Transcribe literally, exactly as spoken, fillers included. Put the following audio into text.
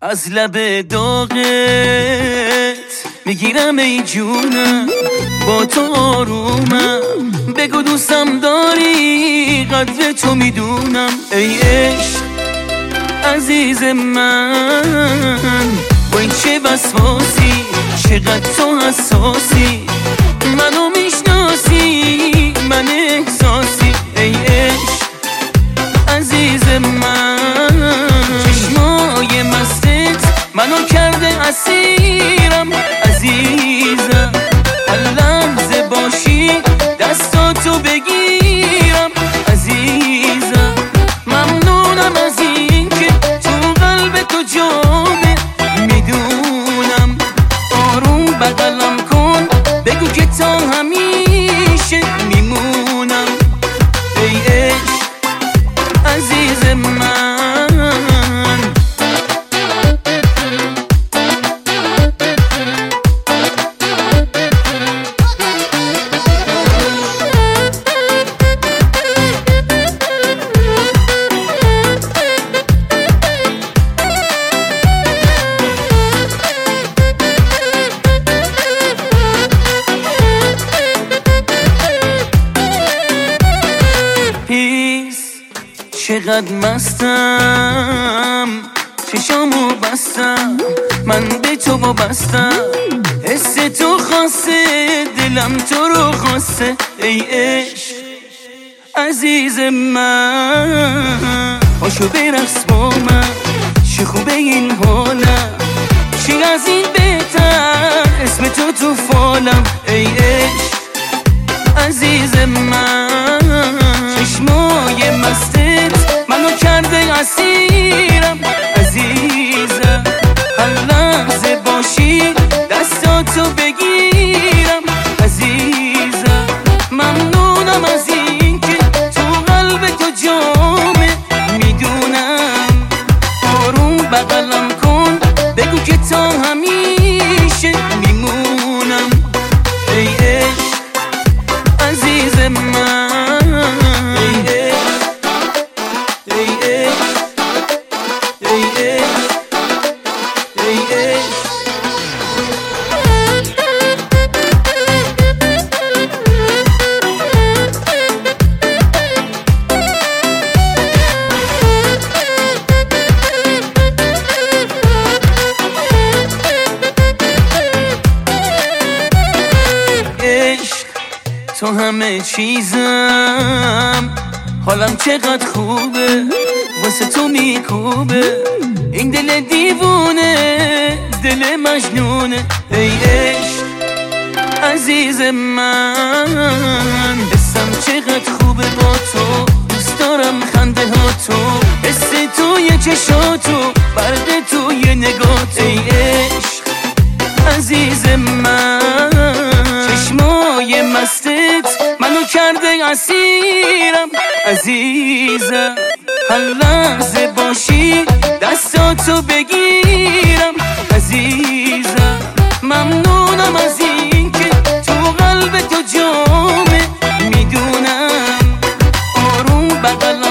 از لب داغت میگیرم ای جونم، با تو آرومم، بگو دوستم داری، قدر تو میدونم ای عشق عزیز من. با این چه وسواسی، چقدر تو حساسی، منو میشناسی، من احساسی ای عشق عزیز من. چشمای مستت منو کرده اسیرم عزیزم، هر لحظه باشی دستاتو بگیرم عزیزم. ممنونم از این که تو قلب تو جامه، میدونم آروم بغلم کن، بگو که تا همیشه میمونم ای عشق عزیز من. چقدر مستم، چشامو بستم، من به تو وابستم، حس تو خاصه، دلم تو رو خواسته ای عشق عزیز من. پاشو برقص با من، چه خوبه این حالم، چی از این بهتر، اسم تو تو فالم ای عشق عزیز من. چشمای مستت منو کرده اسیرم عزیزم، هر لحظه باشی دستاتو بگیرم عزیزم. ممنونم از این که تو قلب تو جامه، میدونم آروم بغلم کن، بگو که تا همیشه میمونم ای عشق عزیز من. تو همه چیزم، حالم چقدر خوبه، واسه تو میکوبه این دل دیوونه، دل مجنونه ای عشق عزیز من. حسم چقدر خوبه با تو، دوست دارم خنده ها تو، حس توی چشاتو، برق توی نگات ای عشق عزیز من. چشمای مستت منو کرده اسیرم عزیزم، هر لحظه باشی دستاتو بگیرم عزیزم. ممنونم از این که تو قلب تو جامه، میدونم آروم بغلم